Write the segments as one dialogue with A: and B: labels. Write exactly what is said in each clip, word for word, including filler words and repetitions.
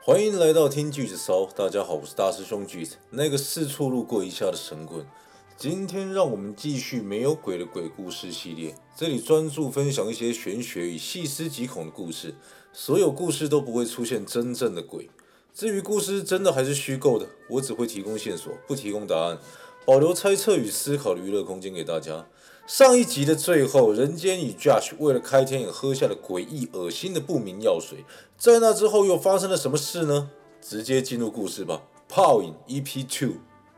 A: 欢迎来到听句子骚，大家好，我是大师兄句子，那个四处路过一下的神棍。今天让我们继续没有鬼的鬼故事系列，这里专注分享一些玄学与细思极恐的故事。所有故事都不会出现真正的鬼，至于故事真的还是虚构的，我只会提供线索，不提供答案，保留猜测与思考的娱乐空间给大家。上一集的最后，人间与 Josh 为了开天眼喝下了诡异恶心的不明药水，在那之后又发生了什么事呢？直接进入故事吧。泡影 E P 二。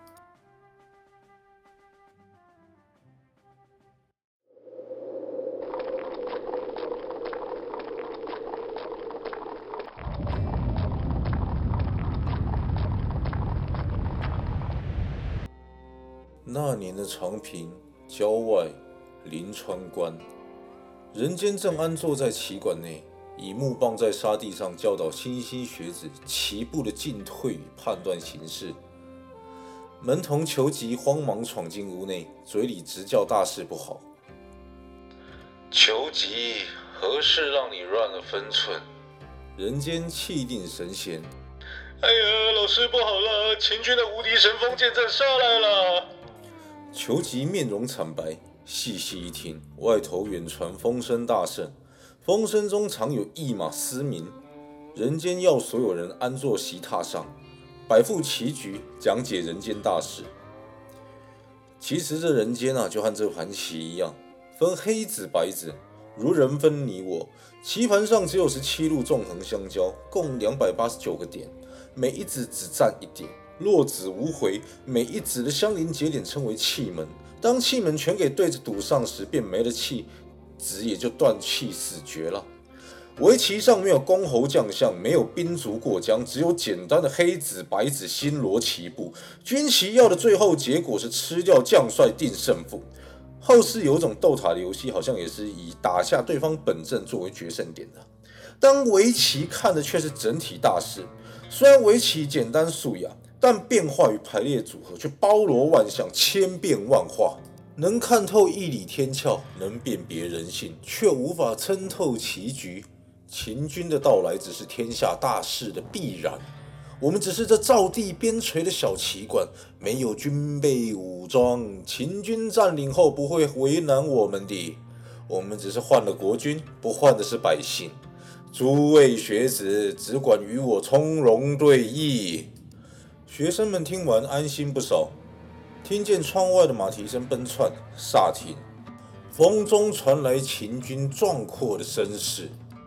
A: 那年的长平郊外临川关，人间正安坐在棋馆内，以木棒在沙地上教导新兴学子棋步的进退与判断形势。门童裘吉慌忙闯进屋内，嘴里直叫大事不好。裘吉，何事让你乱了分寸？人间气定神闲。
B: 哎呀，老师不好了，秦军的无敌神锋剑阵杀来了。
A: 裘吉面容惨白，细细一听，外头远传风声大盛，风声中常有一马嘶鸣。人间要所有人安坐席榻上，摆副棋局，讲解人间大事。其实这人间啊，就和这盘棋一样，分黑子白子，如人分你我。棋盘上只有十七路纵横相交，共两百八十九个点，每一子只占一点。落子无回，每一子的相邻节点称为气门。当气门全给对子堵上时，便没了气，子也就断气死绝了。围棋上没有公侯将相，没有兵卒过江，只有简单的黑子白子星罗棋布。军棋要的最后结果是吃掉将帅定胜负。后世有种斗塔的游戏，好像也是以打下对方本阵作为决胜点的。当围棋看的却是整体大势，虽然围棋简单素雅，但变化与排列组合却包罗万象，千变万化。能看透义理天窍，能辨别人性，却无法参透棋局。秦军的到来只是天下大势的必然，我们只是这造地边陲的小棋馆，没有军备武装，秦军占领后不会为难我们的。我们只是换了国君，不换的是百姓。诸位学子，只管与我从容对弈。学生们听完安心不少，听见窗外的马蹄声奔窜，霎停，风中传来秦军壮阔的声势。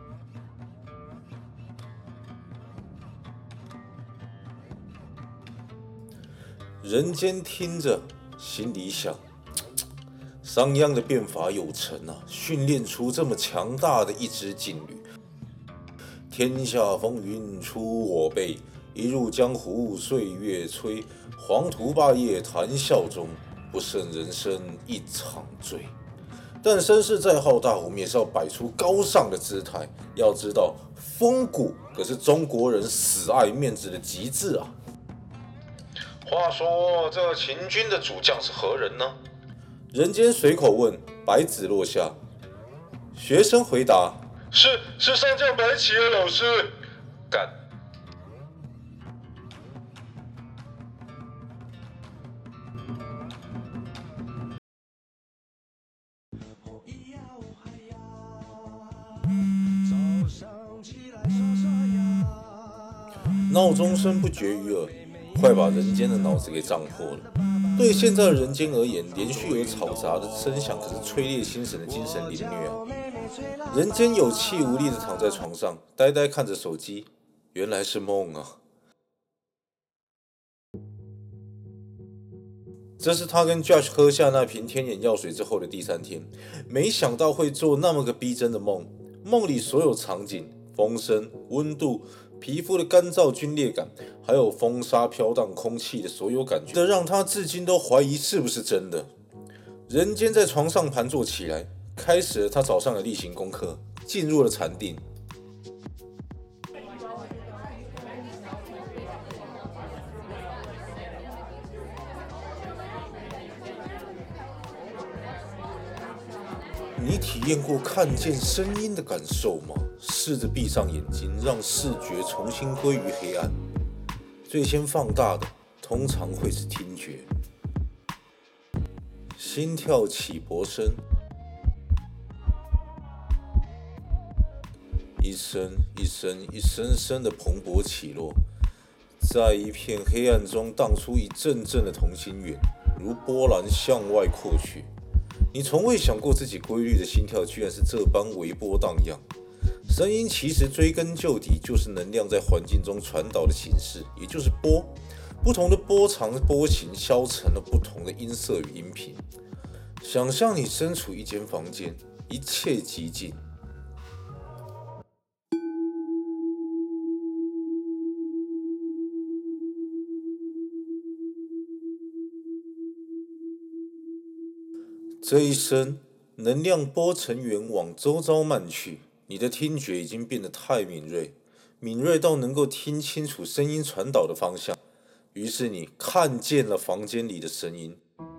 A: 人间听着，心里想：商鞅的变法有成啊，训练出这么强大的一支劲旅。天下风云出我辈，一入江湖岁月催。黄土霸业谈笑中，不胜人生一场醉。但声势再浩大，我们也是要摆出高尚的姿态。要知道，风骨可是中国人死爱面子的极致啊。
B: 话说，这秦军的主将是何人呢？
A: 人间随口问，白子落下。学生回答：
B: 是是上将白起啊，老师。干。
A: 闹钟声不绝于耳，快把人间的脑子给胀破了。对现在的人间而言，连续有嘈杂的声响可是催裂心神的精神凌虐啊！人间有气无力的躺在床上，呆呆看着手机，原来是梦啊！这是他跟 Josh 喝下那瓶天眼药水之后的第三天，没想到会做那么个逼真的梦。梦里所有场景，风声、温度、皮肤的干燥皲裂感，还有风沙飘荡空气的所有感觉，让他至今都怀疑是不是真的。人间在床上盘坐起来，开始了他早上的例行功课，进入了禅定。你体验过看见声音的感受吗？ 试着闭上眼睛，让视觉重新归于黑暗。最先放大的通常会是听觉，心跳起搏声，一声一声一声声的蓬勃起落，在一片黑暗中荡出一阵阵的同心圆，如波澜向外扩去。你从未想过自己规律的心跳居然是这般微波荡漾。声音其实追根究底就是能量在环境中传导的形式，也就是波。不同的波长波形消成了不同的音色与音频。想象你身处一间房间，一切寂静。这一声能量波成圆往周遭漫去，你的听觉已经变得太敏锐，敏锐到能够听清楚声音传导的方向。于是你看见了房间里的声音，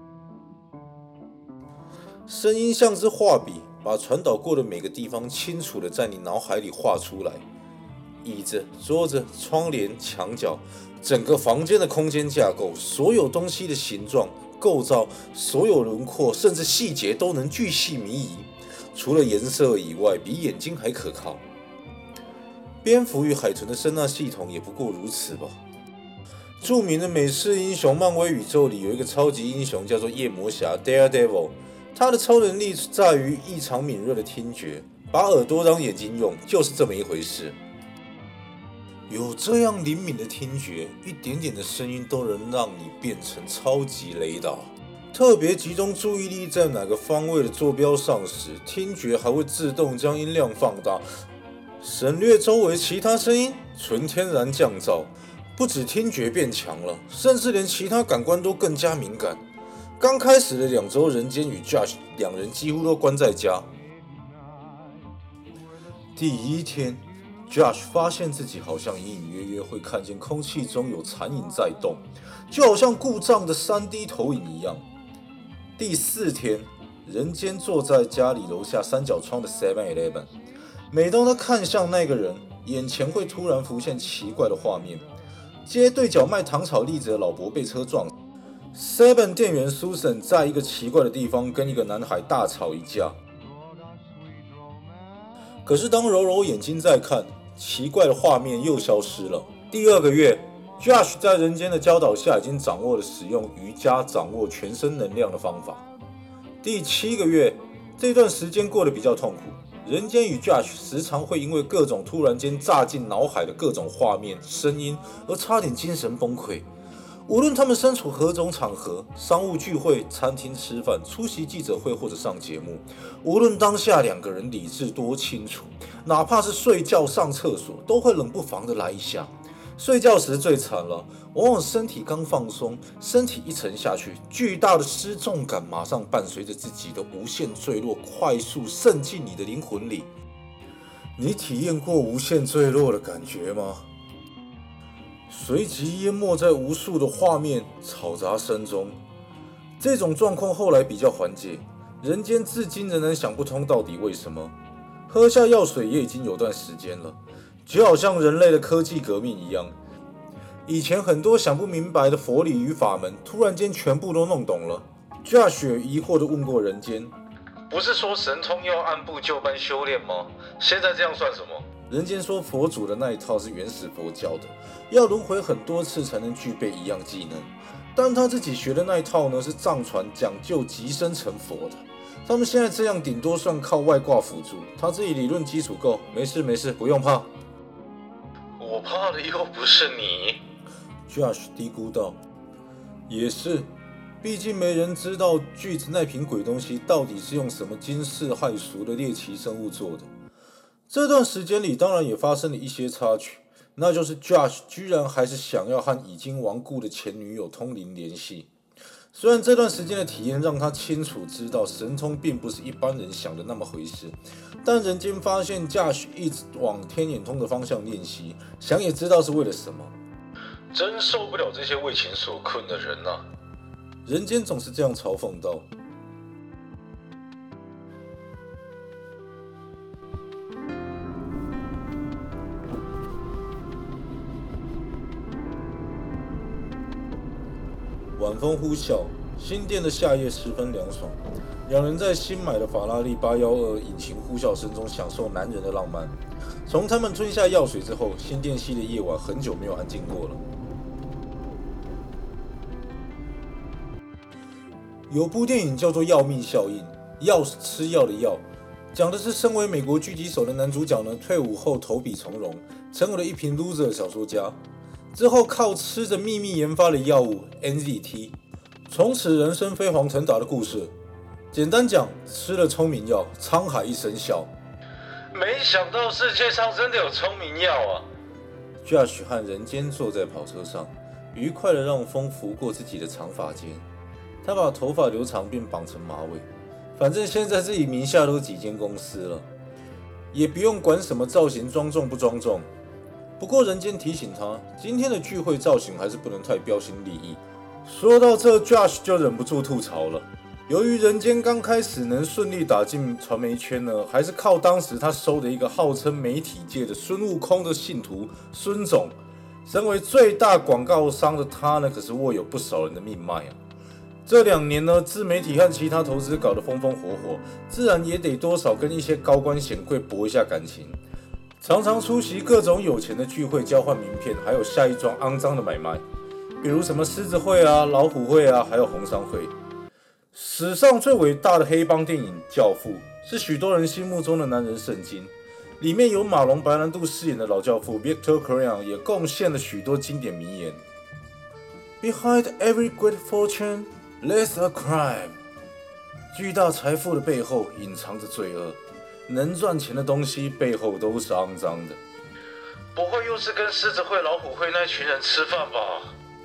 A: 声音像是画笔，把传导过的每个地方清楚地在你脑海里画出来。椅子、桌子、窗帘、墙角，整个房间的空间架构，所有东西的形状、构造，所有轮廓，甚至细节都能巨细靡遗。除了颜色以外，比眼睛还可靠。蝙蝠与海豚的声呐系统也不过如此吧。著名的美式英雄漫威宇宙里有一个超级英雄叫做夜魔侠 Daredevil， 他的超能力在于异常敏锐的听觉，把耳朵当眼睛用，就是这么一回事。有这样灵敏的听觉，一点点的声音都能让你变成超级雷达。特别集中注意力在哪个方位的坐标上时，听觉还会自动将音量放大，省略周围其他声音，纯天然降噪。不止听觉变强了，甚至连其他感官都更加敏感。刚开始的两周，人间与 Josh 两人几乎都关在家。第一天 ，Josh 发现自己好像隐隐约约会看见空气中有残影在动，就好像故障的 三 D 投影一样。第四天，人间坐在家里楼下三角窗的 seven eleven， 每当他看向那个人，眼前会突然浮现奇怪的画面。街对角卖糖炒栗子的老伯被车撞 ，Seven 店员 Susan 在一个奇怪的地方跟一个男孩大吵一架。可是当揉揉眼睛再看，奇怪的画面又消失了。第二个月 ，Josh 在人间的教导下，已经掌握了使用瑜伽掌握全身能量的方法。第七个月，这段时间过得比较痛苦。人间与 Josh 时常会因为各种突然间炸进脑海的各种画面、声音而差点精神崩溃。无论他们身处何种场合，商务聚会、餐厅吃饭、出席记者会或者上节目，无论当下两个人理智多清楚，哪怕是睡觉、上厕所，都会冷不防的来一下。睡觉时最惨了，往往身体刚放松，身体一沉下去，巨大的失重感马上伴随着自己的无限坠落，快速渗进你的灵魂里。你体验过无限坠落的感觉吗？随即淹没在无数的画面、嘈杂声中。这种状况后来比较缓解，人间至今仍然想不通到底为什么。喝下药水也已经有段时间了。就好像人类的科技革命一样，以前很多想不明白的佛理与法门，突然间全部都弄懂了。Josh 疑惑地问过人间：“
B: 不是说神通要按部就班修炼吗？现在这样算什么？”
A: 人间说佛祖的那一套是原始佛教的，要轮回很多次才能具备一样技能。但他自己学的那一套呢，是藏传讲究即生成佛的。他们现在这样顶多算靠外挂辅助，他自己理论基础够，没事没事，不用怕。
B: 我怕的又不是你
A: ，Josh 嘀咕道。也是，毕竟没人知道锯子那瓶鬼东西到底是用什么惊世骇俗的猎奇生物做的。这段时间里，当然也发生了一些插曲，那就是 Josh 居然还是想要和已经亡故的前女友通灵联系。虽然这段时间的体验让他清楚知道神通并不是一般人想的那么回事，但人间发现 Josh 一直往天眼通的方向练习，想也知道是为了什么。
B: 真受不了这些为情所困的人啊！
A: 人间总是这样嘲讽道。 晚风呼啸，新店的夏夜十分凉爽。两人在新买的法拉利八一二引擎呼啸声中享受男人的浪漫。从他们吞下药水之后，新店溪的夜晚很久没有安静过了。有部电影叫做《药命效应》，药是吃药的药，讲的是身为美国狙击手的男主角呢，退伍后投笔从戎，成为了一名 loser 小说家。之后靠吃着秘密研发的药物 N Z T， 从此人生飞黄腾达的故事。简单讲，吃了聪明药，沧海一声笑。
B: 没想到世界上真的有聪明药啊
A: ！Josh 和人间坐在跑车上，愉快地让风拂过自己的长发间。他把头发留长并绑成马尾，反正现在自己名下都几间公司了，也不用管什么造型庄重不庄重。不过人间提醒他，今天的聚会造型还是不能太标新立异。说到这 ，Josh 就忍不住吐槽了。由于人间刚开始能顺利打进传媒圈呢，还是靠当时他收的一个号称媒体界的孙悟空的信徒孙总。身为最大广告商的他呢，可是握有不少人的命脉啊。这两年呢，自媒体和其他投资搞得风风火火，自然也得多少跟一些高官显贵博一下感情。常常出席各种有钱的聚会，交换名片，还有下一桩肮脏的买卖，比如什么狮子会啊、老虎会啊，还有红商会。史上最伟大的黑帮电影《教父》是许多人心目中的男人圣经，里面有马龙白兰度饰演的老教父 Victor Corleone 也贡献了许多经典名言。Behind every great fortune, there's a crime。巨大财富的背后隐藏着罪恶，能赚钱的东西背后都是肮脏的。
B: 不会又是跟狮子会、老虎会那群人吃饭吧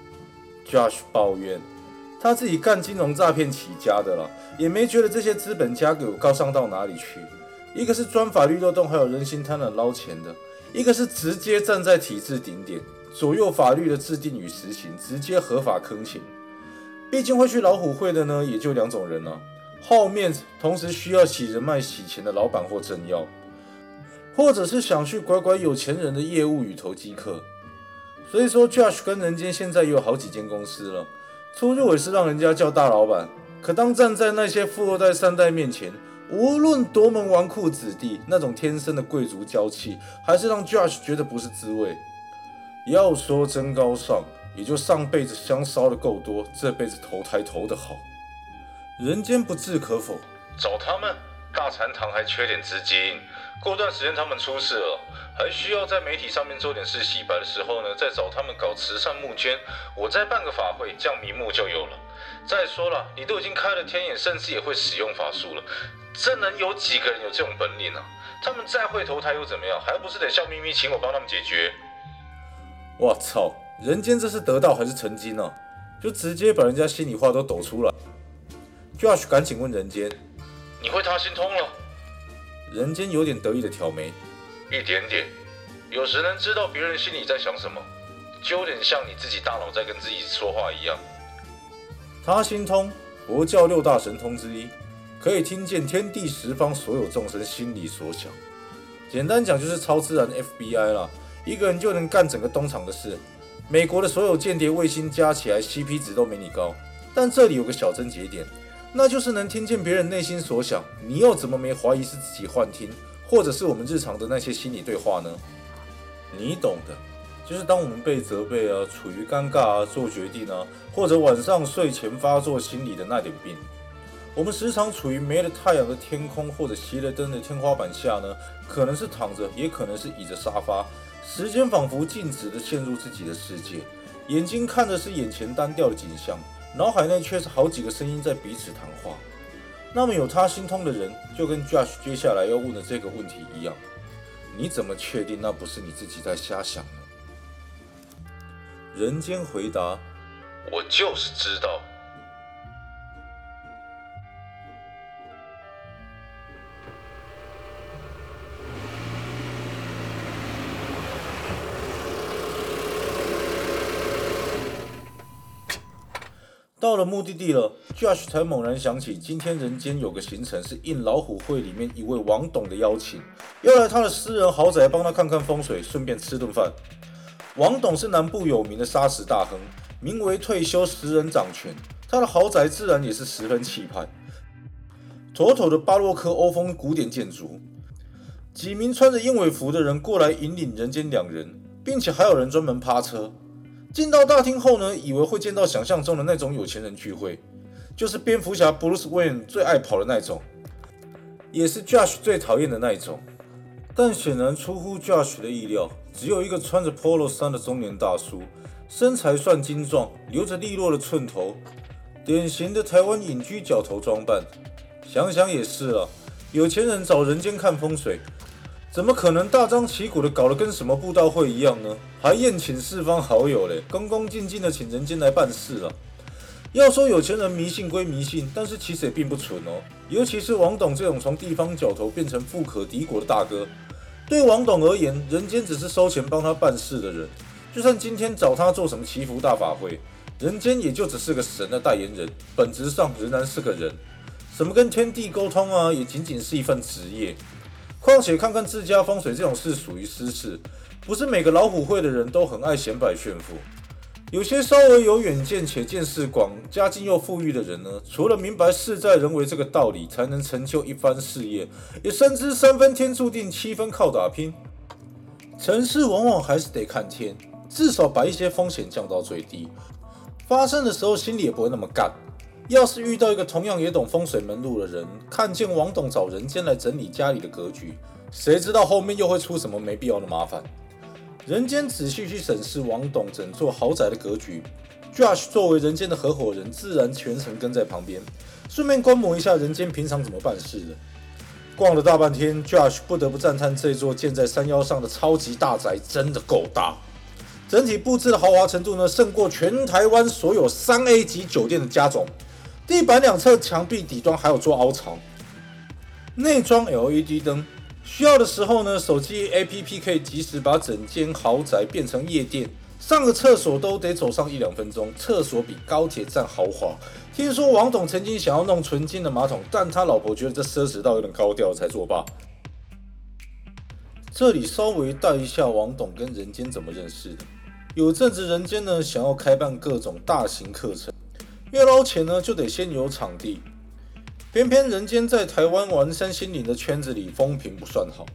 A: ？Josh 抱怨。他自己干金融诈骗起家的啦，也没觉得这些资本家有高尚到哪里去。一个是钻法律漏洞，还有人心贪婪捞钱的；一个是直接站在体制顶点，左右法律的制定与实行，直接合法坑钱。毕竟会去老虎会的呢，也就两种人啊：好面子，同时需要洗人脉洗钱的老板或政要，或者是想去拐拐有钱人的业务与投机客。所以说 ，Josh 跟人间现在也有好几间公司了。出入也是让人家叫大老板，可当站在那些富二代三代面前，无论夺门纨绔子弟，那种天生的贵族娇气，还是让 Josh 觉得不是滋味。要说真高尚，也就上辈子香烧的够多，这辈子投胎投得好。人间不置可否，
B: 找他们大禅堂还缺点资金，过段时间他们出事了，还需要在媒体上面做点事洗白的时候呢，再找他们搞慈善募捐，我再办个法会，这样名目就有了。再说了，你都已经开了天眼，甚至也会使用法术了，这能有几个人有这种本领啊？他们再会投胎又怎么样？还不是得笑眯眯请我帮他们解决？
A: 我操，人间这是得道还是成精啊？就直接把人家心里话都抖出来。Josh 赶紧问人间：“
B: 你会他心通了？”
A: 人间有点得意的挑眉。
B: 一点点，有时能知道别人心里在想什么，就有点像你自己大脑在跟自己说话一样。
A: 他心通，佛教六大神通之一，可以听见天地十方所有众生心里所想。简单讲就是超自然的 F B I 啦，一个人就能干整个东厂的事。美国的所有间谍卫星加起来 C P 值都没你高，但这里有个小症结点，那就是能听见别人内心所想，你又怎么没怀疑是自己幻听？或者是我们日常的那些心理对话呢？你懂的，就是当我们被责备啊，处于尴尬啊，做决定啊，或者晚上睡前发作心理的那点病。我们时常处于没了太阳的天空，或者熄了灯的天花板下呢，可能是躺着，也可能是倚着沙发，时间仿佛静止的陷入自己的世界，眼睛看的是眼前单调的景象，脑海内却是好几个声音在彼此谈话。那么有他心通的人，就跟 Josh 接下来要问的这个问题一样，你怎么确定那不是你自己在瞎想呢？人间回答：
B: 我就是知道。
A: 到了目的地了 ，Josh 才猛然想起，今天人间有个行程是应老虎会里面一位王董的邀请，要来他的私人豪宅帮他看看风水，顺便吃顿饭。王董是南部有名的砂石大亨， 名为退休十人掌权，他的豪宅自然也是十分气派，妥妥的巴洛克欧风古典建筑。几名穿着燕尾服的人过来引领人间两人，并且还有人专门趴车。进到大厅后呢，以为会见到想象中的那种有钱人聚会，就是蝙蝠侠 Bruce Wayne 最爱跑的那种，也是 Josh 最讨厌的那一种。但显然出乎 Josh 的意料，只有一个穿着 polo 衫的中年大叔，身材算精壮，留着利落的寸头，典型的台湾隐居角头装扮。想想也是啊，有钱人找人间看风水，怎么可能大张旗鼓的搞得跟什么布道会一样呢？还宴请四方好友嘞，恭恭敬敬的请人间来办事啊！要说有钱人迷信归迷信，但是其实也并不蠢哦。尤其是王董这种从地方角头变成富可敌国的大哥，对王董而言，人间只是收钱帮他办事的人。就算今天找他做什么祈福大法会，人间也就只是个神的代言人，本质上仍然是个人。什么跟天地沟通啊，也仅仅是一份职业。况且看看自家风水这种事属于私事，不是每个老虎会的人都很爱显摆炫富。有些稍微有远见且见识广、家境又富裕的人呢，除了明白事在人为这个道理才能成就一番事业，也深知三分天注定，七分靠打拼。成事往往还是得看天，至少把一些风险降到最低，发生的时候心里也不会那么干。要是遇到一个同样也懂风水门路的人，看见王董找人间来整理家里的格局，谁知道后面又会出什么没必要的麻烦。人间仔细去审视王董整座豪宅的格局， Josh 作为人间的合伙人，自然全程跟在旁边，顺便观摩一下人间平常怎么办事的。逛了大半天， Josh 不得不赞叹这座建在山腰上的超级大宅真的够大。整体布置的豪华程度呢，胜过全台湾所有 三 A 级酒店的加总。地板两侧墙壁底端还有做凹槽，内装 L E D 灯，需要的时候呢，手机 A P P 可以及时把整间豪宅变成夜店，上个厕所都得走上一两分钟，厕所比高铁站豪华。听说王董曾经想要弄纯金的马桶，但他老婆觉得这奢侈到有点高调才作罢。这里稍微带一下王董跟人间怎么认识的。有阵子人间呢想要开办各种大型课程，要捞钱呢就得先有场地，偏偏人间在台湾玩身心灵的圈子里风评不算好。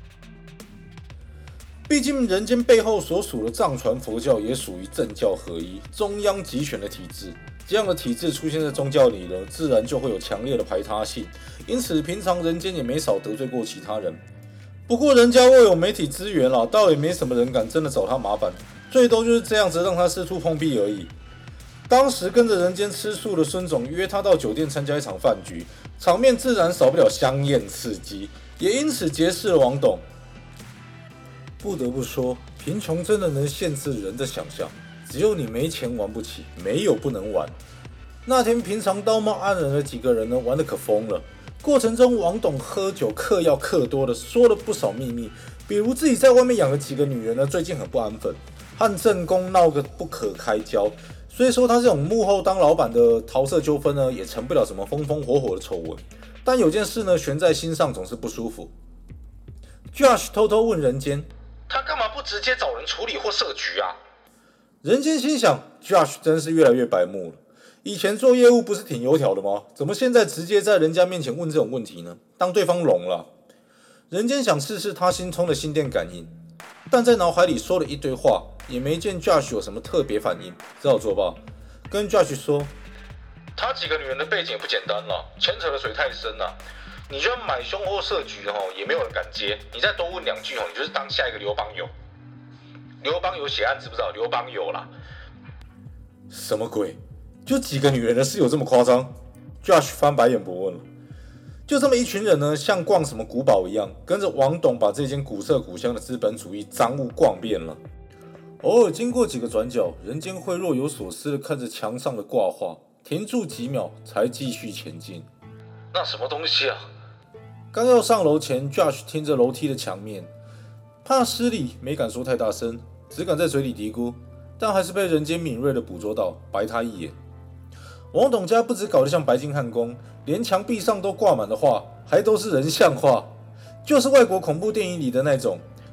A: 毕竟人间背后所属的藏传佛教也属于政教合一、中央集权的体制，这样的体制出现在宗教里呢，自然就会有强烈的排他性，因此平常人间也没少得罪过其他人。不过人家握有媒体资源啦，倒也没什么人敢真的找他麻烦，最多就是这样子让他四处碰壁而已。当时跟着人间吃素的孙总约他到酒店参加一场饭局，场面自然少不了香艳刺激，也因此结识了王董。不得不说，贫穷真的能限制人的想象，只有你没钱玩不起，没有不能玩。那天平常道貌岸然的几个人呢，玩得可疯了。过程中，王董喝酒嗑药嗑多的，说了不少秘密，比如自己在外面养了几个女人呢，最近很不安分，和正宫闹个不可开交。虽说他这种幕后当老板的桃色纠纷呢，也成不了什么风风火火的丑闻，但有件事呢，悬在心上总是不舒服。Josh 偷偷问人间，
B: 他干嘛不直接找人处理或设局啊？
A: 人间心想 ，Josh 真是越来越白目了。以前做业务不是挺油条的吗？怎么现在直接在人家面前问这种问题呢？当对方聋了。人间想试试他心中的心电感应，但在脑海里说了一堆话，也没见 Josh 有什么特别反应，只好作罢，跟 Josh 说，
B: 他几个女人的背景也不简单了，牵扯的水太深了。你就算买凶或设局也没有人敢接，你再多问两句你就是当下一个刘邦友。刘邦友血案知不知道？刘邦友啦。
A: 什么鬼？就几个女人的事有这么夸张 ？Josh 翻白眼不问了。就这么一群人呢，像逛什么古堡一样，跟着王董把这间古色古香的资本主义赃物逛遍了。偶尔经过几个转角，人间会若有所思的看着墙上的挂画，停住几秒，才继续前进。
B: 那什么东西啊？
A: 刚要上楼前 ，Josh 听着楼梯的墙面，怕失礼，没敢说太大声，只敢在嘴里嘀咕，但还是被人间敏锐的捕捉到，白他一眼。王董家不止搞得像白金汉宫，连墙壁上都挂满了画，还都是人像画，就是外国恐怖电影里的那种，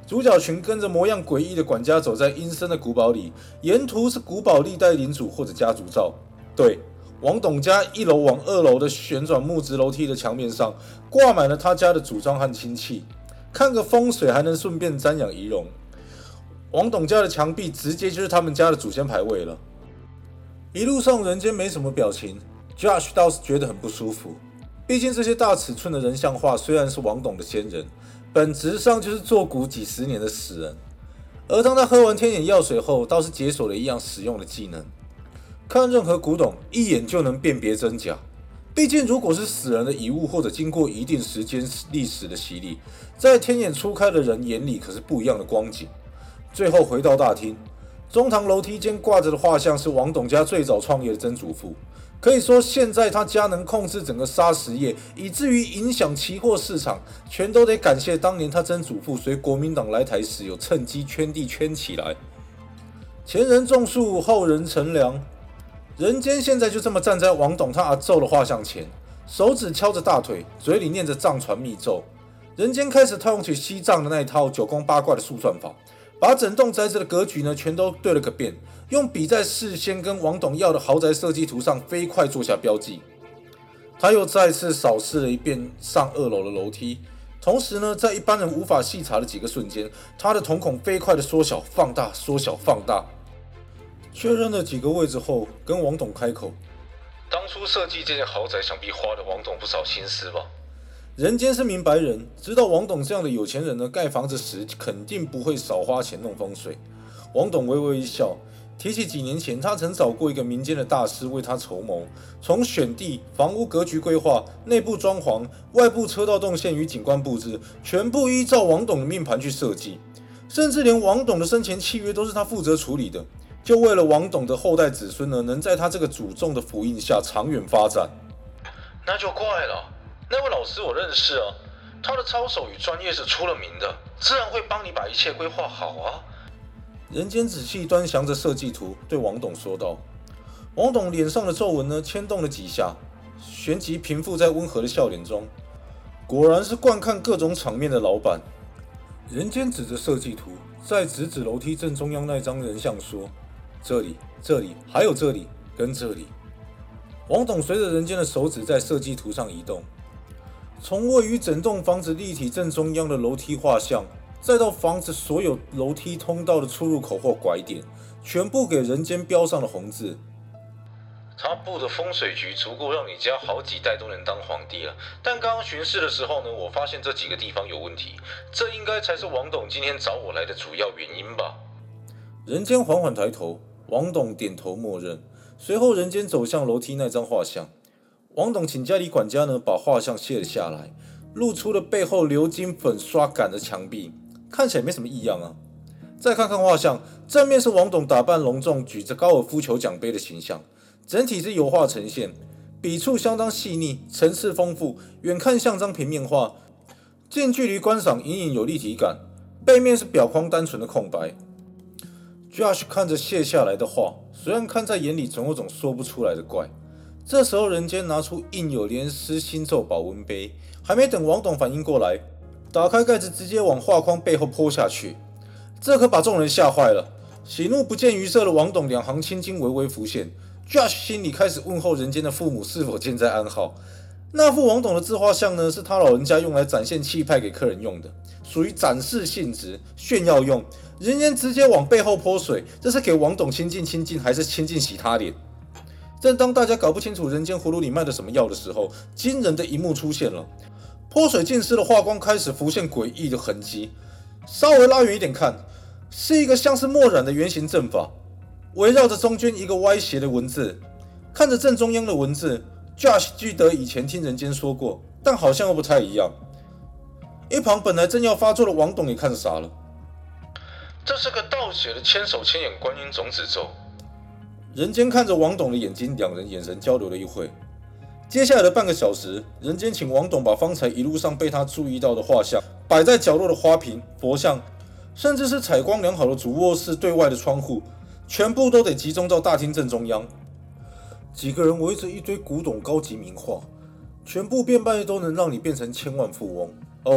A: 主角群跟着模样诡异的管家走在阴森的古堡里，沿途是古堡历代领主或者家族照。对，王董家一楼往二楼的旋转木质楼梯的墙面上挂满了他家的主张和亲戚，看个风水还能顺便瞻仰仪容。王董家的墙壁直接就是他们家的祖先牌位了。一路上人间没什么表情 ，Josh 倒是觉得很不舒服。毕竟这些大尺寸的人像画虽然是王董的先人，本质上就是坐骨几十年的死人。而当他喝完天眼药水后，倒是解锁了一样实用的技能，看任何古董一眼就能辨别真假。毕竟如果是死人的遗物或者经过一定时间历史的洗礼，在天眼初开的人眼里可是不一样的光景。最后回到大厅，中堂楼梯间挂着的画像是王董家最早创业的曾祖父，可以说现在他家能控制整个砂石业，以至于影响期货市场，全都得感谢当年他曾祖父随国民党来台时有趁机圈地圈起来。前人种树，后人乘凉，人间现在就这么站在王董他阿昼的画像前，手指敲着大腿，嘴里念着藏传密咒。人间开始套用起西藏的那一套九宫八卦的速算法，把整栋宅子的格局呢全都对了个遍，用笔在事先跟王董要的豪宅设计图上飞快做下标记。他又再次扫视了一遍上二楼的楼梯，同时呢，在一般人无法细查的几个瞬间，他的瞳孔飞快的缩小、放大、缩小、放大。确认了几个位置后，跟王董开口：“
B: 当初设计这间豪宅，想必花了王董不少心思吧？”
A: 人间是明白人，知道王董这样的有钱人呢，盖房子时肯定不会少花钱弄风水。王董微微一笑，提起几年前他曾找过一个民间的大师为他筹谋，从选地、房屋格局规划、内部装潢、外部车道动线与景观布置，全部依照王董的命盘去设计，甚至连王董的生前契约都是他负责处理的，就为了王董的后代子孙呢，能在他这个祖宗的福音下长远发展。
B: 那就怪了。那位老师我认识啊，他的操守与专业是出了名的，自然会帮你把一切规划好啊。
A: 人间仔细端详着设计图，对王董说道。王董脸上的皱纹呢，牵动了几下，旋即平复在温和的笑脸中。果然是惯看各种场面的老板。人间指着设计图，再指指楼梯正中央那张人像说：“这里，这里，还有这里，跟这里。”王董随着人间的手指在设计图上移动。从位于整栋房子立体正中央的楼梯画像，再到房子所有楼梯通道的出入口或拐点，全部给人间标上了红字。
B: 他布的风水局足够让你家好几代都能当皇帝了。但刚刚巡视的时候呢，我发现这几个地方有问题，这应该才是王董今天找我来的主要原因吧？
A: 人间缓缓抬头，王董点头默认，随后人间走向楼梯那张画像。王董请家里管家呢把画像卸了下来，露出了背后鎏金粉刷感的墙壁，看起来没什么异样啊。再看看画像，正面是王董打扮隆重，举着高尔夫球奖杯的形象，整体是油画呈现，笔触相当细腻，层次丰富，远看像张平面画，近距离观赏隐隐有立体感。背面是表框单纯的空白。Josh 看着卸下来的画，虽然看在眼里，总有种说不出来的怪。这时候，人间拿出印有连诗星咒保温杯，还没等王董反应过来，打开盖子直接往画框背后泼下去，这可把众人吓坏了。喜怒不见于色的王董两行青筋微微浮现 ，Josh 心里开始问候人间的父母是否健在安好。那幅王董的自画像呢，是他老人家用来展现气派给客人用的，属于展示性质、炫耀用。人间直接往背后泼水，这是给王董亲近亲近，还是亲近洗他脸？正当大家搞不清楚人间葫芦里卖的什么药的时候，惊人的一幕出现了。泼水浸湿的画光开始浮现诡异的痕迹，稍微拉远一点看，是一个像是墨染的圆形阵法，围绕着中间一个歪斜的文字。看着正中央的文字 ，Josh 记得以前听人间说过，但好像又不太一样。一旁本来正要发作的王董也看傻了。
B: 这是个倒写的千手千眼观音种子咒。
A: 人间看着王董的眼睛，两人眼神交流了一会。接下来的半个小时，人间请王董把方才一路上被他注意到的画像、摆在角落的花瓶、佛像，甚至是采光良好的主卧室对外的窗户，全部都得集中到大厅正中央。几个人围着一堆古董高级名画，全部变卖都能让你变成千万富翁。哦，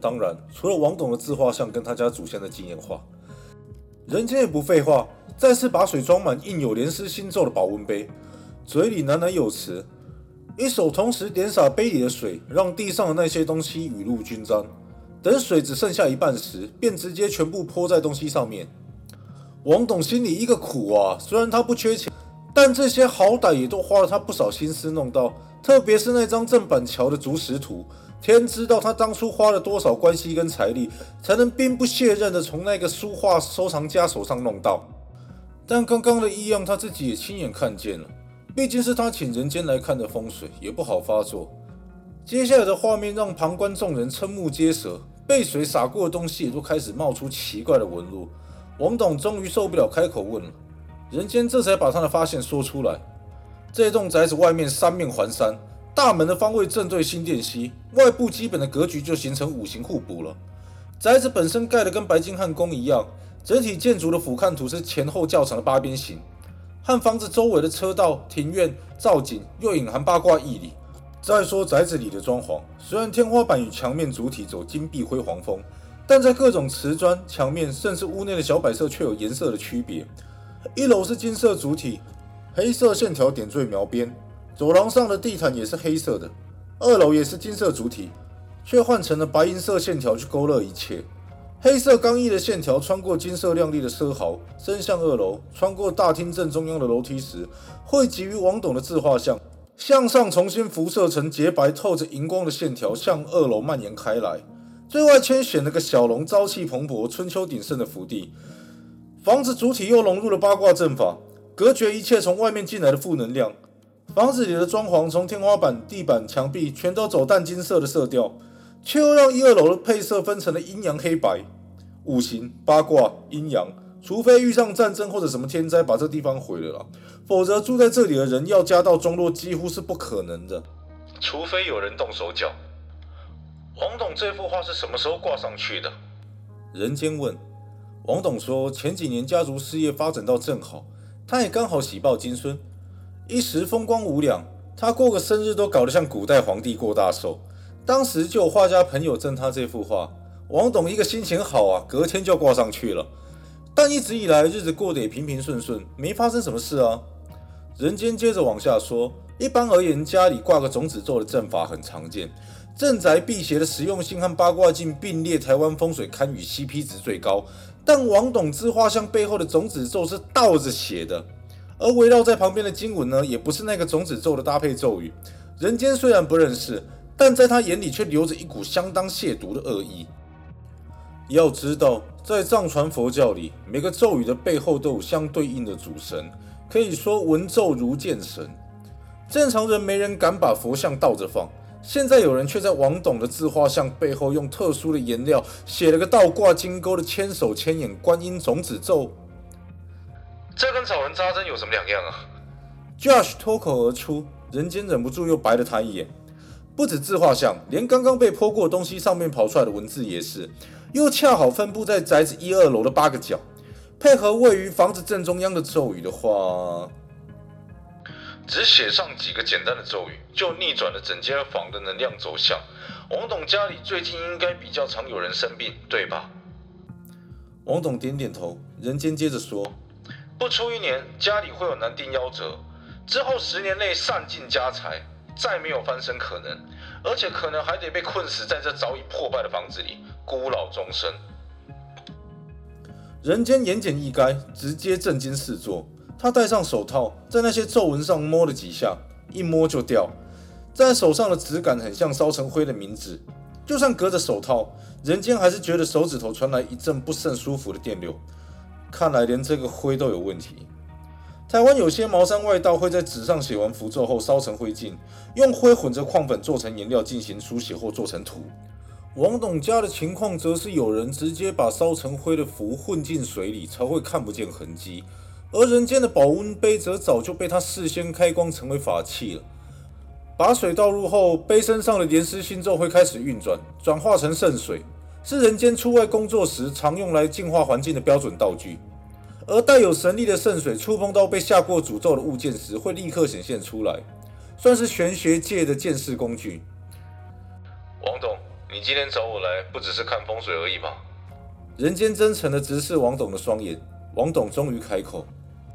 A: 当然，除了王董的自画像跟他家祖先的纪念画，人间也不废话，再次把水装满印有莲师心咒的保温杯，嘴里喃喃有词，一手同时点洒杯里的水，让地上的那些东西雨露均沾。等水只剩下一半时，便直接全部泼在东西上面。王董心里一个苦啊，虽然他不缺钱，但这些好歹也都花了他不少心思弄到，特别是那张郑板桥的竹石图，天知道他当初花了多少关系跟财力，才能兵不血刃的从那个书画收藏家手上弄到。但刚刚的异样他自己也亲眼看见了，毕竟是他请人间来看的风水，也不好发作。接下来的画面让旁观众人瞠目结舌，被水洒过的东西也都开始冒出奇怪的纹路。王董终于受不了，开口问了，人间这才把他的发现说出来。这栋宅子外面三面环山，大门的方位正对新店西，外部基本的格局就形成五行互补了。宅子本身盖得跟白金汉宫一样，整体建筑的俯瞰图是前后较长的八边形，和房子周围的车道、庭院、造景又隐含八卦义理。再说宅子里的装潢，虽然天花板与墙面主体走金碧辉煌风，但在各种瓷砖、墙面甚至屋内的小摆设却有颜色的区别。一楼是金色主体，黑色线条点缀描边，走廊上的地毯也是黑色的。二楼也是金色主体，却换成了白银色线条去勾勒一切。黑色刚毅的线条穿过金色亮丽的奢豪，升向二楼，穿过大厅正中央的楼梯时，汇集于王董的自画像，向上重新辐射成洁白透着荧光的线条，向二楼蔓延开来。最外圈选了个小龙，朝气蓬勃、春秋鼎盛的福地。房子主体又融入了八卦阵法，隔绝一切从外面进来的负能量。房子里的装潢从天花板、地板、墙壁全都走淡金色的色调，却又让一二楼的配色分成了阴阳黑白、五行、八卦、阴阳。除非遇上战争或者什么天灾把这地方毁了啦，否则住在这里的人要家道中落几乎是不可能的。
B: 除非有人动手脚。王董这幅画是什么时候挂上去的？
A: 人间问。王董说，前几年家族事业发展到正好，他也刚好喜报金孙，一时风光无两，他过个生日都搞得像古代皇帝过大寿。当时就有画家朋友赠他这幅画，王董一个心情好啊，隔天就挂上去了。但一直以来日子过得也平平顺顺，没发生什么事啊。人间接着往下说，一般而言，家里挂个种子咒的阵法很常见，镇宅辟邪的实用性和八卦镜并列台湾风水堪舆 C P 值最高。但王董自画像背后的种子咒是倒着写的，而围绕在旁边的经文呢，也不是那个种子咒的搭配咒语。人间虽然不认识，但在他眼里却流着一股相当亵渎的恶意。要知道，在藏传佛教里，每个咒语的背后都有相对应的主神，可以说闻咒如见神。正常人没人敢把佛像倒着放，现在有人却在王董的自画像背后用特殊的颜料写了个倒挂金钩的千手千眼观音种子咒。
B: 这跟找人扎针有什么两样啊？
A: Josh 脱口而出，人间忍不住又白了他一眼。不止自画像，连刚刚被泼过的东西上面跑出来的文字也是，又恰好分布在宅子一二楼的八个角，配合位于房子正中央的咒语的话，
B: 只写上几个简单的咒语，就逆转了整间房的能量走向。王董家里最近应该比较常有人生病，对吧？
A: 王董点点头。人间接着说，
B: 不出一年，家里会有男丁夭折，之后十年内散尽家财，再没有翻身可能，而且可能还得被困死在这早已破败的房子里，孤老终生。
A: 人间言简意赅，直接震惊四座。他戴上手套，在那些皱纹上摸了几下，一摸就掉。在手上的质感很像烧成灰的冥纸，就算隔着手套，人间还是觉得手指头传来一阵不甚舒服的电流。看来连这个灰都有问题。台湾有些茅山外道会在纸上写完符咒后烧成灰烬，用灰混着矿粉做成颜料进行书写或做成图。王董家的情况则是有人直接把烧成灰的符混进水里，才会看不见痕迹。而人间的保温杯则早就被他事先开光成为法器了。把水倒入后，杯身上的莲师心咒会开始运转，转化成圣水，是人间出外工作时常用来净化环境的标准道具。而带有神力的圣水触碰到被下过诅咒的物件时，会立刻显现出来，算是玄学界的鉴识工具。
B: 王董， 你今天找我来，不只是看风水而已吧？
A: 人间真诚地直视王董的双眼，王董终于开口。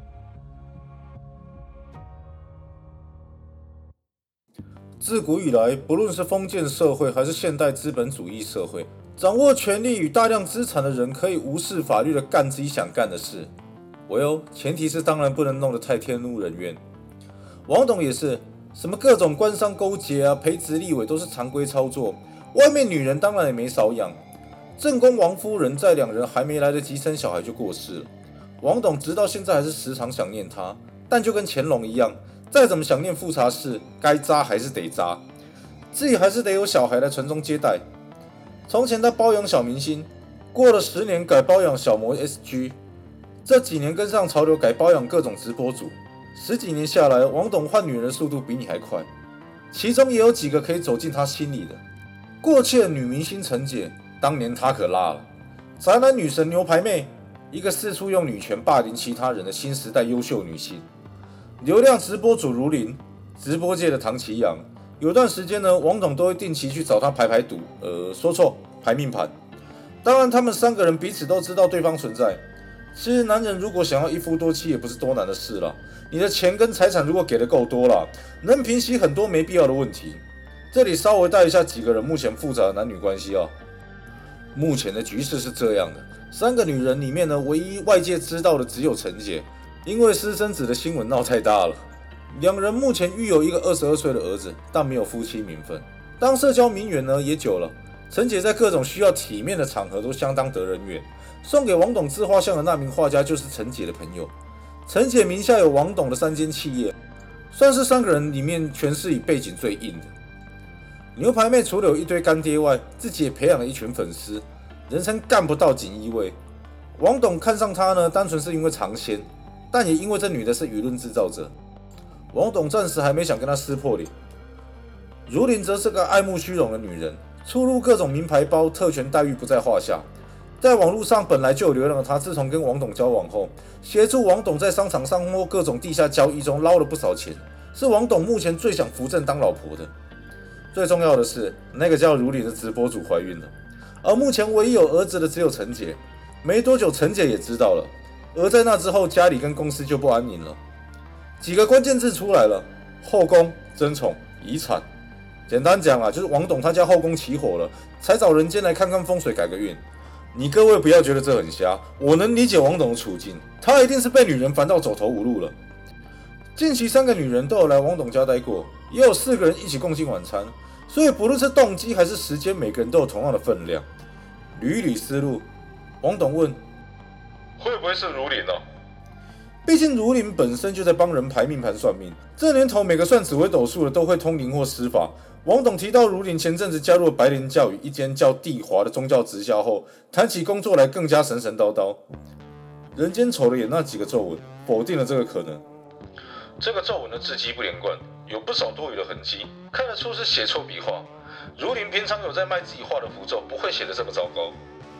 A: 自古以来，不论是封建社会还是现代资本主义社会，掌握权力与大量资产的人可以无视法律的干自己想干的事。唯有前提是当然不能弄得太天怒人怨。王董也是，什么各种官商勾结啊、培植立委都是常规操作，外面女人当然也没少养。正宫王夫人在两人还没来得及生小孩就过世了，王董直到现在还是时常想念她，但就跟乾隆一样。再怎么想念富察氏，该扎还是得扎，自己还是得有小孩来传宗接代。从前他包养小明星，过了十年改包养小模 S G， 这几年跟上潮流改包养各种直播主，十几年下来，王董换女人速度比你还快。其中也有几个可以走进他心里的。过气的女明星陈姐，当年他可辣了；宅男女神牛排妹，一个四处用女权霸凌其他人的新时代优秀女性。流量直播主如林，直播界的唐奇阳，有段时间呢，王董都会定期去找他排排赌，呃，说错，排命盘。当然，他们三个人彼此都知道对方存在。其实，男人如果想要一夫多妻，也不是多难的事啦。你的钱跟财产如果给的够多啦，能平息很多没必要的问题。这里稍微带一下几个人目前复杂的男女关系啊。目前的局势是这样的，三个女人里面呢，唯一外界知道的只有陈姐。因为私生子的新闻闹太大了，两人目前育有一个二十二岁的儿子，但没有夫妻名分。当社交名媛呢也久了，陈姐在各种需要体面的场合都相当得人缘。送给王董自画像的那名画家就是陈姐的朋友。陈姐名下有王董的三间企业，算是三个人里面权势与背景最硬的。牛排妹除了有一堆干爹外，自己也培养了一群粉丝，人称干不到锦衣卫。王董看上她呢，单纯是因为尝鲜。但也因为这女的是舆论制造者，王董暂时还没想跟她撕破脸。如林则是个爱慕虚荣的女人，出入各种名牌包，特权待遇不在话下。在网络上本来就有流量的她，自从跟王董交往后，协助王董在商场上或各种地下交易中捞了不少钱，是王董目前最想扶正当老婆的。最重要的是，那个叫如林的直播主怀孕了，而目前唯一有儿子的只有陈姐。没多久，陈姐也知道了。而在那之后，家里跟公司就不安宁了。几个关键字出来了：后宫、争宠、遗产。简单讲啊，就是王董他家后宫起火了，才找人间来看看风水改个运。你各位不要觉得这很瞎，我能理解王董的处境，他一定是被女人烦到走投无路了。近期三个女人都有来王董家待过，也有四个人一起共进晚餐，所以不论是动机还是时间，每个人都有同样的分量。捋一捋思路，王董问。
B: 会不会是如林呢、啊？
A: 毕竟如林本身就在帮人排命盘算命，这年头每个算紫微斗数的都会通灵或施法。王董提到如林前阵子加入了白莲教与一间叫地华的宗教直销后，谈起工作来更加神神叨叨。人间瞅了眼那几个皱纹，否定了这个可能。
B: 这个皱纹的字迹不连贯，有不少多余的痕迹，看得出是写错笔画。如林平常有在卖自己画的符咒，不会写得这么糟糕。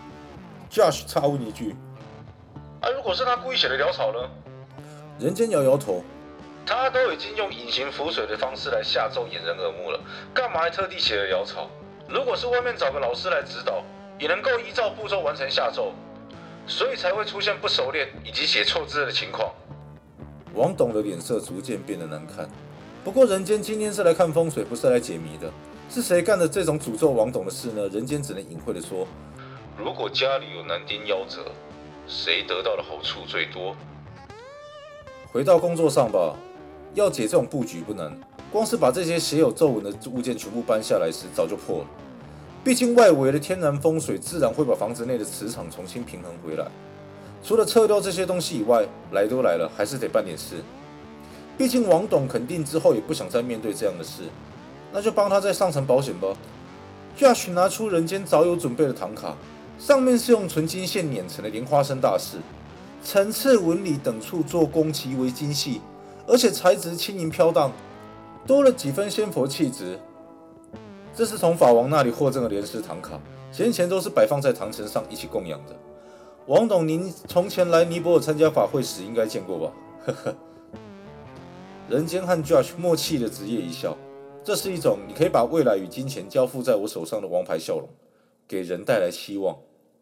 A: Josh 插问一句。
B: 啊，如果是他故意写的潦草呢？
A: 人间摇摇头，
B: 他都已经用隐形符水的方式来下咒掩人耳目了，干嘛还特地写了潦草？如果是外面找个老师来指导，也能够依照步骤完成下咒，所以才会出现不熟练以及写错字的情况。
A: 王董的脸色逐渐变得难看。不过人间今天是来看风水，不是来解谜的。是谁干的这种诅咒王董的事呢？人间只能隐晦地说，
B: 如果家里有男丁夭折，谁得到的好处最多？
A: 回到工作上吧，要解这种布局不难，光是把这些写有皱纹的物件全部搬下来时，早就破了。毕竟外围的天然风水自然会把房子内的磁场重新平衡回来。除了撤掉这些东西以外，来都来了，还是得办点事。毕竟王董肯定之后也不想再面对这样的事，那就帮他再上层保险吧。Josh 拿出人间早有准备的唐卡，上面是用纯金线碾成的莲花生大士，层次纹理等处做工极为精细，而且材质轻盈飘荡，多了几分仙佛气质。这是从法王那里获赠的莲石唐卡，先前都是摆放在唐城上一起供养的。王董，您从前来尼泊尔参加法会时应该见过吧？呵呵。人间和 Josh 默契的直业一笑， 这是一种你可以把未来与金钱交付在我手上的王牌笑容，给人带来希望。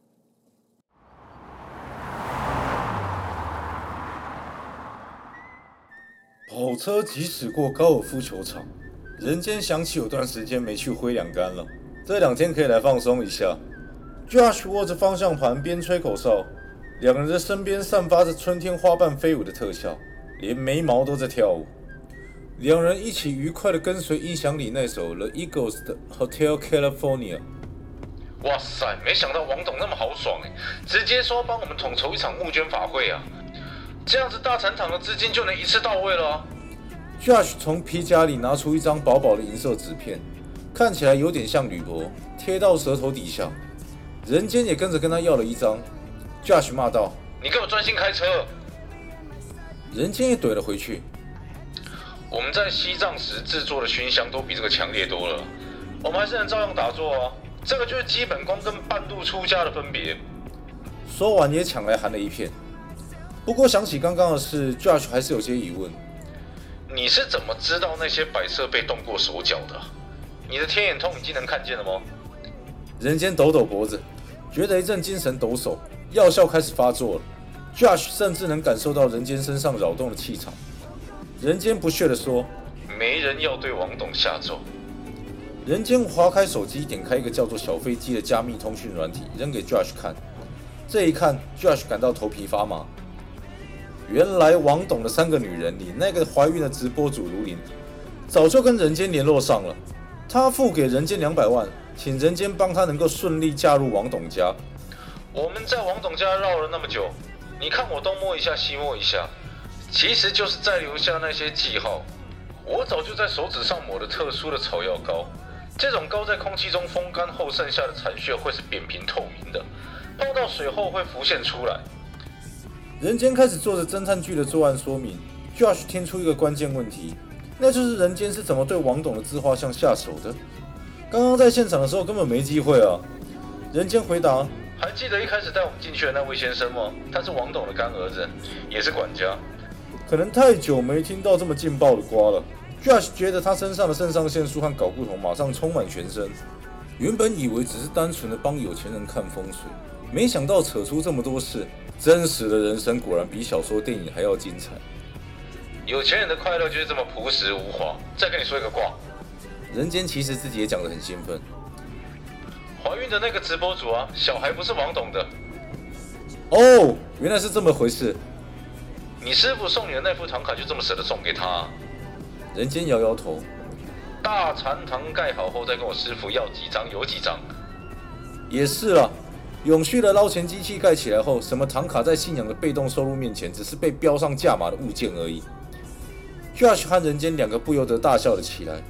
A: 跑车疾驶过高尔夫球场，人间想起有段时间没去挥两杆了，这两天可以来放松一下。Josh 握着方向盘边吹口哨，两人的身边散发着春天花瓣飞舞的特效，连眉毛都在跳舞。两人一起愉快地跟随音响里那首 The Eagles 的 Hotel California。
B: 哇塞，没想到王董那么豪爽哎，直接说帮我们统筹一场募捐法会啊！这样子大禅堂的资金就能一次到位了啊。
A: Josh 从皮夹里拿出一张薄薄的银色纸片，看起来有点像铝箔，贴到舌头底下。人间也跟着跟他要了一张。Josh 骂道：“
B: 你给我专心开车！”
A: 人间也怼了回去：“
B: 我们在西藏时制作的熏香都比这个强烈多了，我们还是能照样打坐啊。这个就是基本功跟半路出家的分别。”
A: 说完也抢来含了一片。不过想起刚刚的事 ，Josh 还是有些疑问。
B: 你是怎么知道那些摆设被动过手脚的？你的天眼通已经能看见了吗？
A: 人间抖抖脖子，觉得一阵精神抖擞，药效开始发作了。Josh 甚至能感受到人间身上扰动的气场。人间不屑地说：“
B: 没人要对王董下咒。”
A: 人间划开手机，点开一个叫做小飞机的加密通讯软体，扔给 Josh 看。这一看 ，Josh 感到头皮发麻。原来王董的三个女人里，那个怀孕的直播主卢林，早就跟人间联络上了。他付给人间两百万，请人间帮他能够顺利嫁入王董家。
B: 我们在王董家绕了那么久，你看我东摸一下西摸一下，其实就是在留下那些记号。我早就在手指上抹了特殊的草药膏，这种膏在空气中风干后剩下的残血会是扁平透明的，泡到水后会浮现出来。
A: 人间开始做着侦探剧的作案说明 ，Josh 听出一个关键问题，那就是人间是怎么对王董的自画像下手的？刚刚在现场的时候根本没机会啊。人间回答：“
B: 还记得一开始带我们进去的那位先生吗？他是王董的干儿子，也是管家。
A: 可能太久没听到这么劲爆的瓜了。” Josh 觉得他身上的肾上腺素和睾固酮马上充满全身。原本以为只是单纯的帮有钱人看风水，没想到扯出这么多事。真实的人生果然比小说电影还要精彩。
B: 有钱人的快乐就是这么朴实无华。再跟你说一个卦。
A: 人间其实自己也讲得很兴奋。
B: 怀孕的那个直播主啊，小孩不是王董的。
A: 哦，原来是这么回事。
B: 你师傅送你的那副唐卡就这么舍得送给他啊？
A: 人间摇摇头。
B: 大禅堂盖好后再跟我师傅要几张有几张。
A: 也是啦。永续的捞钱机器盖起来后，什么唐卡在信仰的被动收入面前，只是被标上价码的物件而已。Josh 和人间两个不由得大笑了起来。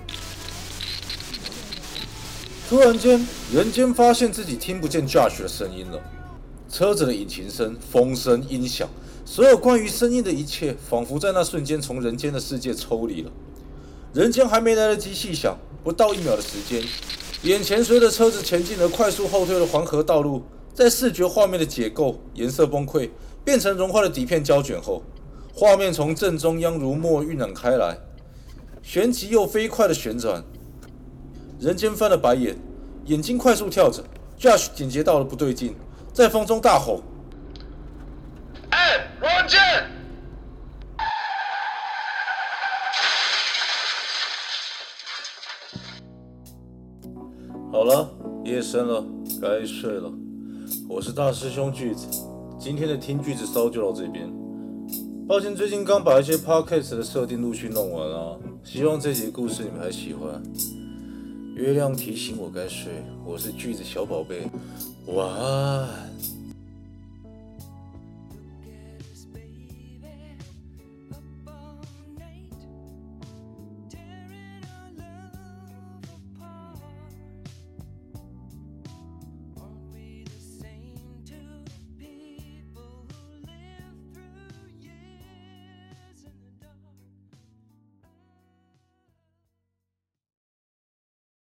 A: 突然间，人间发现自己听不见 Josh 的声音了。车子的引擎声、风声、音响，所有关于声音的一切，仿佛在那瞬间从人间的世界抽离了。人间还没来得及细想，不到一秒的时间，眼前随着车子前进而快速后退的黄河道路，在视觉画面的解构、颜色崩溃，变成融化的底片胶卷后，画面从正中央如墨晕染开来，旋即又飞快的旋转。人间翻了白眼，眼睛快速跳着。Josh 警觉到了不对劲，在风中大吼：“
B: 哎，人间！”
A: 好了，夜深了，该睡了。我是大师兄句子，今天的听句子骚就到这边。抱歉，最近刚把一些 podcast 的设定陆续弄完啊，希望这集故事你们还喜欢。月亮提醒我该睡，我是句子小宝贝，晚安。